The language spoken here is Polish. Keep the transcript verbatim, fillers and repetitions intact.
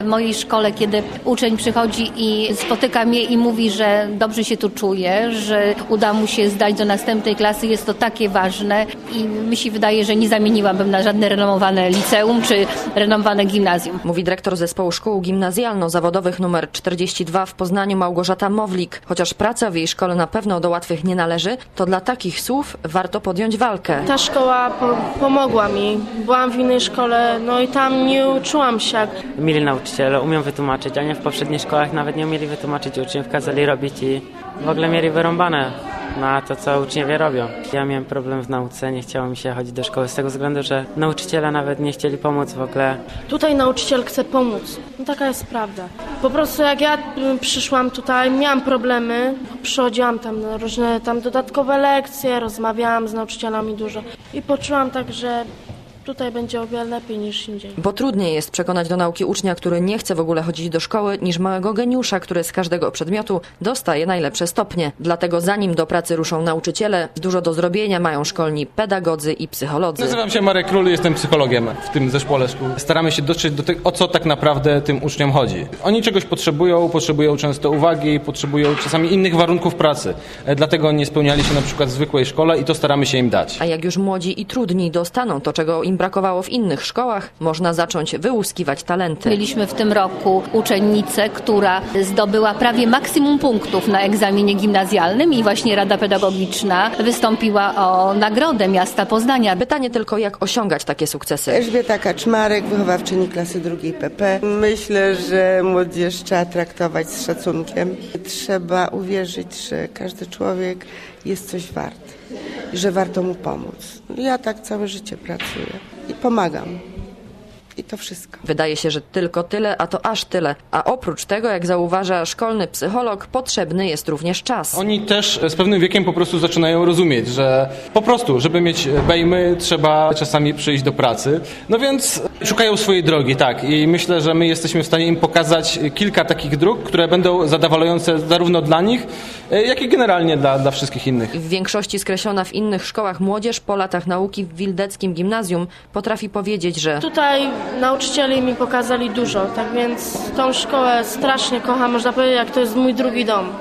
W mojej szkole, kiedy uczeń przychodzi i spotyka mnie i mówi, że dobrze się tu czuje, że uda mu się zdać do następnej klasy, jest to takie ważne i mi się wydaje, że nie zamieniłabym na żadne renomowane liceum czy renomowane gimnazjum. Mówi dyrektor Zespołu Szkół Gimnazjalno-Zawodowych nr czterdzieści dwa w Poznaniu Małgorzata Mowlik. Chociaż praca w jej szkole na pewno do łatwych nie należy, to dla takich słów warto podjąć walkę. Ta szkoła po pomogła mi. Byłam w innej szkole, no i tam nie uczyłam się. Mili nauczyciele, umią wytłumaczyć, a nie w poprzednich szkołach nawet nie umieli wytłumaczyć uczniów, kazali robić i w ogóle mieli wyrąbane na to, co uczniowie robią. Ja miałem problem w nauce, nie chciało mi się chodzić do szkoły z tego względu, że nauczyciele nawet nie chcieli pomóc w ogóle. Tutaj nauczyciel chce pomóc. No taka jest prawda. Po prostu jak ja przyszłam tutaj, miałam problemy, przychodziłam tam na różne tam dodatkowe lekcje, rozmawiałam z nauczycielami dużo i poczułam tak, że tutaj będzie o wiele lepiej niż indziej. Bo trudniej jest przekonać do nauki ucznia, który nie chce w ogóle chodzić do szkoły, niż małego geniusza, który z każdego przedmiotu dostaje najlepsze stopnie. Dlatego zanim do pracy ruszą nauczyciele, dużo do zrobienia mają szkolni pedagodzy i psycholodzy. Nazywam się Marek Król, jestem psychologiem w tym zespole szkół. Staramy się dotrzeć do tego, o co tak naprawdę tym uczniom chodzi. Oni czegoś potrzebują, potrzebują często uwagi, potrzebują czasami innych warunków pracy. Dlatego nie spełniali się na przykład w zwykłej szkole i to staramy się im dać. A jak już młodzi i trudni dostaną to, czego im brakowało w innych szkołach, można zacząć wyłuskiwać talenty. Mieliśmy w tym roku uczennicę, która zdobyła prawie maksimum punktów na egzaminie gimnazjalnym i właśnie Rada Pedagogiczna wystąpiła o nagrodę miasta Poznania. Pytanie tylko, jak osiągać takie sukcesy. Elżbieta Kaczmarek, wychowawczyni klasy drugiej P P. Myślę, że młodzież trzeba traktować z szacunkiem. Trzeba uwierzyć, że każdy człowiek jest coś wart i że warto mu pomóc. Ja tak całe życie pracuję i pomagam. I to wszystko. Wydaje się, że tylko tyle, a to aż tyle. A oprócz tego, jak zauważa szkolny psycholog, potrzebny jest również czas. Oni też z pewnym wiekiem po prostu zaczynają rozumieć, że po prostu, żeby mieć bejmy, trzeba czasami przyjść do pracy. No więc szukają swojej drogi, tak. I myślę, że my jesteśmy w stanie im pokazać kilka takich dróg, które będą zadowalające zarówno dla nich, jak i generalnie dla, dla wszystkich innych. W większości skreślona w innych szkołach młodzież po latach nauki w Wildeckim Gimnazjum potrafi powiedzieć, że tutaj nauczyciele mi pokazali dużo, tak więc tą szkołę strasznie kocham, można powiedzieć, jak to jest mój drugi dom.